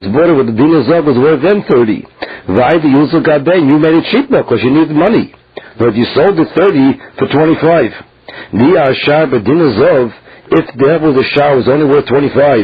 border with the Dina Zog was worth then 30. Why the Yusuf got there? You made it cheaper because you needed money. But you sold it 30 for 25. Nia Shar Dina Zog, if there was a shar was only worth 25.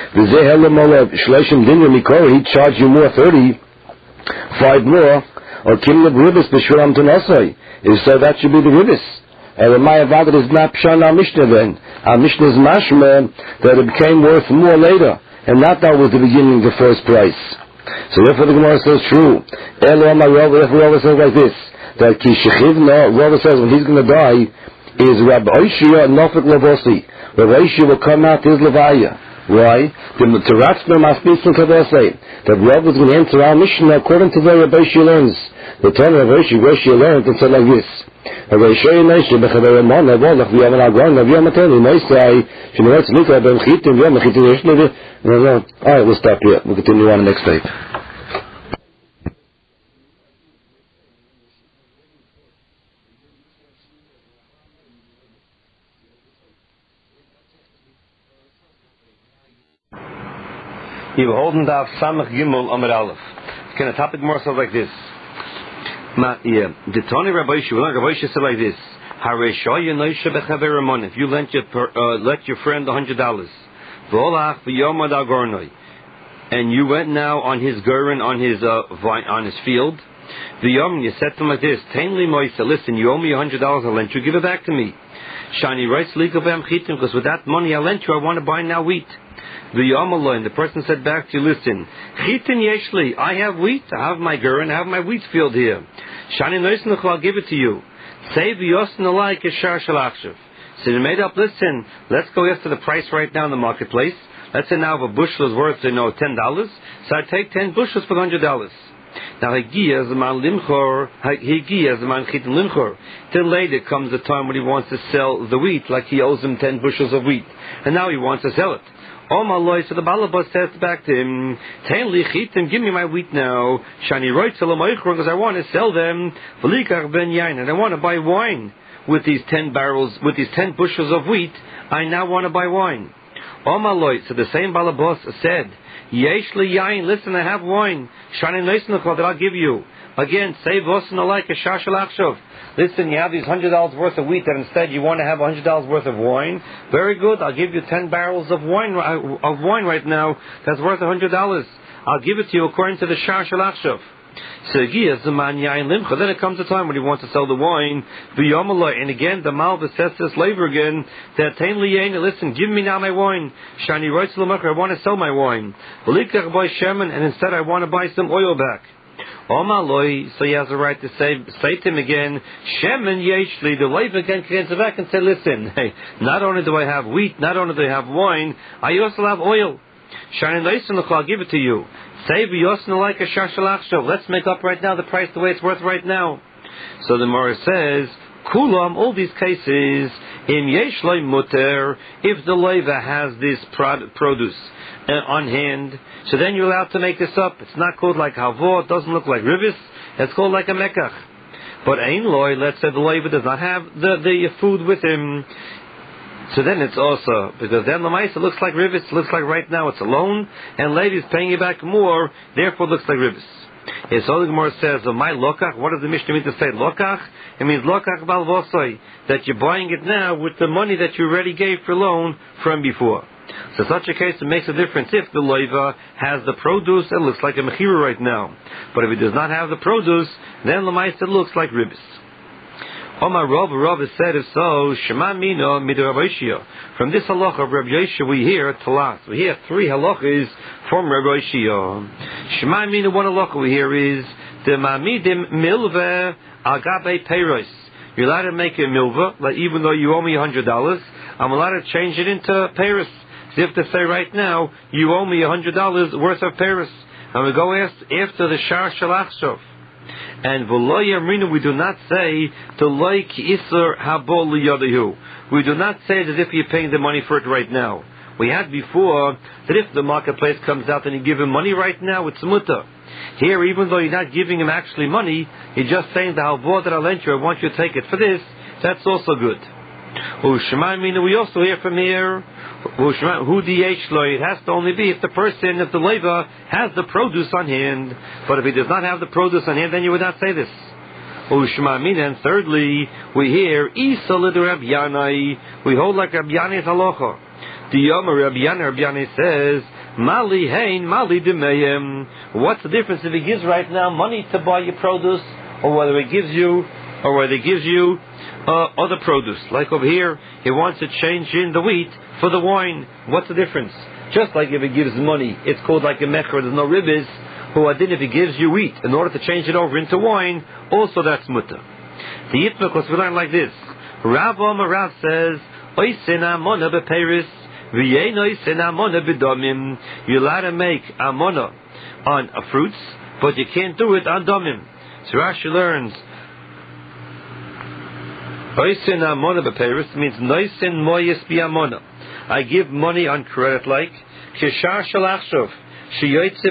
He'd charge you more 30, 5 more, or kill the ribis b'shuram tanasai. If so, that should be the ribis. And the Maya Vadat is not Pshan our Mishnah then. Our Mishnah is mashma that it became worth more later, and not that was the beginning, the first price. So therefore the Gemara says true. Elo Amar Rava, therefore Rava says like this, that Ki Shechivna, Rava says when he's going to die, is Rabbi Oishia Nofik Lavosi. Rabbi Oishia will come out to his Levaya. Why? The Taratzna Maspitz and Kavasei. That Rav is going to enter our Mishnah according to the Rabbi Oishia learns. The Torah Rabbi Oishia learned and said like this. Rabbi Oishia Neisha Bechadei Ramon Lavolach V'yam Al-Agron V'yam Ateni Neisai Shemeret Nika Ben Chitim V'yam Chitim Yeshlevi. Alright, we'll stop here. We'll continue on the next tape. You beholden daf Samach Gimel Amar Aleph. Can a topic more so like this? The Tony Rabbi Yishua said like this: if you lent your friend $100, and you went now on his gurin on his field, you said to him like this: listen, you owe me $100, I lent you, give it back to me. Shani writes because with that money I lent you, I want to buy now wheat. And the person said back to you, listen, Chitin Yeshli, I have wheat, I have my gurin, I have my wheat field here. Shani Noisnuch, I'll give it to you. Say V'yosn alike Shar Shalachshav. So they made up, listen, let's go after the price right now in the marketplace. Let's say now if a bushel is worth, $10, so I take 10 bushels for $100. Now Higia is a man limchor, Higia is a man Chitin limchor. Then later comes the time when he wants to sell the wheat, like he owes him 10 bushels of wheat. And now he wants to sell it. Oh my Lord, so the Balabas says back to him, give me my wheat now. Shani writes because I want to sell them. And I want to buy wine with these 10 barrels, with these 10 bushels of wheat. I now want to buy wine. Oh my Lord, so the same Balabas said, listen, I have wine. Shani that I'll give you. Again, save us and like a shashal. Listen, you have these $100 worth of wheat, and instead you want to have $100 worth of wine. Very good. I'll give you 10 barrels of wine right now. That's worth $100. I'll give it to you according to the shashal achshav. Then it comes a time when he wants to sell the wine. And again, the Malva says this later again, that listen, give me now my wine. Shani writes to the I want to sell my wine. And instead I want to buy some oil back. So he has a right to say to him again, Shemen Yeshli, the wife again can answer back and say, listen, hey, not only do I have wheat, not only do I have wine, I also have oil. Shanin Leisenach, I'll give it to you. Say V'yosna like a shashalachshav. Let's make up right now the price the way it's worth right now. So the Gemara says, Kulam, all these cases, Im Yeshloi Muter, if the Leva has this produce on hand, so then you're allowed to make this up. It's not called like Havor, it doesn't look like Rivis, it's called like a Mekach. But Ein Loi, let's say the Leva does not have the food with him, so then it's also, because then the Maisa looks like Rivis, looks like right now it's a loan, and Levi's paying you back more, therefore it looks like Rivis. Yes, so the Gemara says, my lokach, what does the Mishnah mean to say lokach? It means lokach bal vosoi, that you're buying it now with the money that you already gave for loan from before. So such a case, it makes a difference if the loiva has the produce, it looks like a mechira right now. But if it does not have the produce, then the Maisa looks like Rivis. Omar Rav said, if so, Shema Mina Midrav Yishia. From this halacha of Rabbi Yishia, we hear talas. We hear 3 halachas from Rabbi Yishia. Shema Mina, one halacha we hear is the Mamidim Milve Agabe Peiros. You're allowed to make a milva, like even though you owe me $100, I'm allowed to change it into Peiros. As if to say right now, you owe me $100 worth of Peiros. And we go after the Shar Shalachshov. And v'lo yamrinu, we do not say to like isur habol liyadahu. We do not say it as if you're paying the money for it right now. We had before that if the marketplace comes out and you give him money right now, it's muta. Here, even though you're not giving him actually money, you're just saying the halvor that I lent you, I want you to take it for this. That's also good. We also hear from here, it has to only be if the leva has the produce on hand. But if he does not have the produce on hand, then you would not say this. And thirdly, we hear Isa Rabbi Yanai. We hold like Rabbi Yanai's halacha. The Yomer Rabbi Yanai says, Mali hein, Mali demeyem. What's the difference if he gives right now money to buy your produce, or whether he gives you other produce? Like over here, he wants to change in the wheat for the wine. What's the difference? Just like if he gives money, it's called like a mecher. There's no ribbis. If he gives you wheat in order to change it over into wine, also that's mutter. The Yitmekos we learn like this. Rav Amarav says, Oisin amona beperis, v'yein oisin amona bedomim. You're allowed to make amona on fruits, but you can't do it on domim. So Rashi learns, Oisin amona beperis means noisin moyes bi amona. I give money on credit like kishar shalachshov. I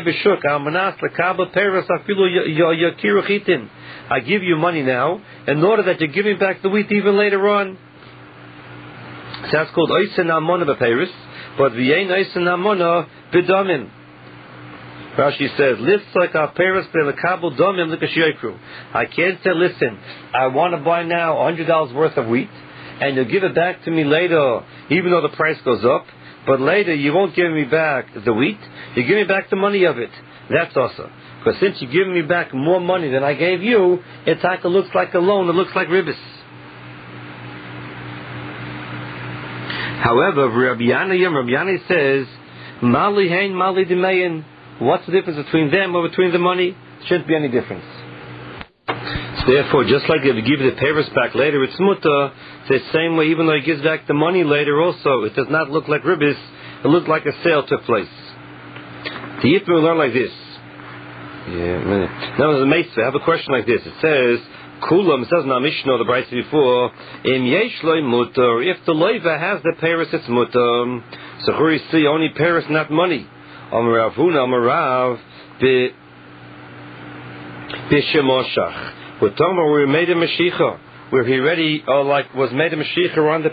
give you money now in order that you give me back the wheat even later on. So that's called Oisen Amona B'Peiris, but V'yein Oisen Amona B'Domim. Rashi says, like I can't say, listen, I want to buy now $100 worth of wheat, and you'll give it back to me later, even though the price goes up. But later you won't give me back the wheat, you give me back the money of it. That's also. Because since you're giving me back more money than I gave you, it looks like a loan, it looks like ribbis. However, Rabbi Yanai says, Mali hein, Mali demeyin. What's the difference between them or between the money? Shouldn't be any difference. So therefore, just like if you give the papers back later, it's mutter. The same way, even though he gives back the money later, also it does not look like ribbis. It looks like a sale took place. The Yitma will learn like this. Now, as a Meisveh, I have a question like this. It says, Kulam, it says in our Mishnah, the Brayso before, Im yesh loy mutter. If the loiva has the paris, it's mutter. So here you see only paris, not money. Amarav Huna, Amarav, Bishemoshach. We're talking about we made a Mashiach, where he already was made a Mashiach on the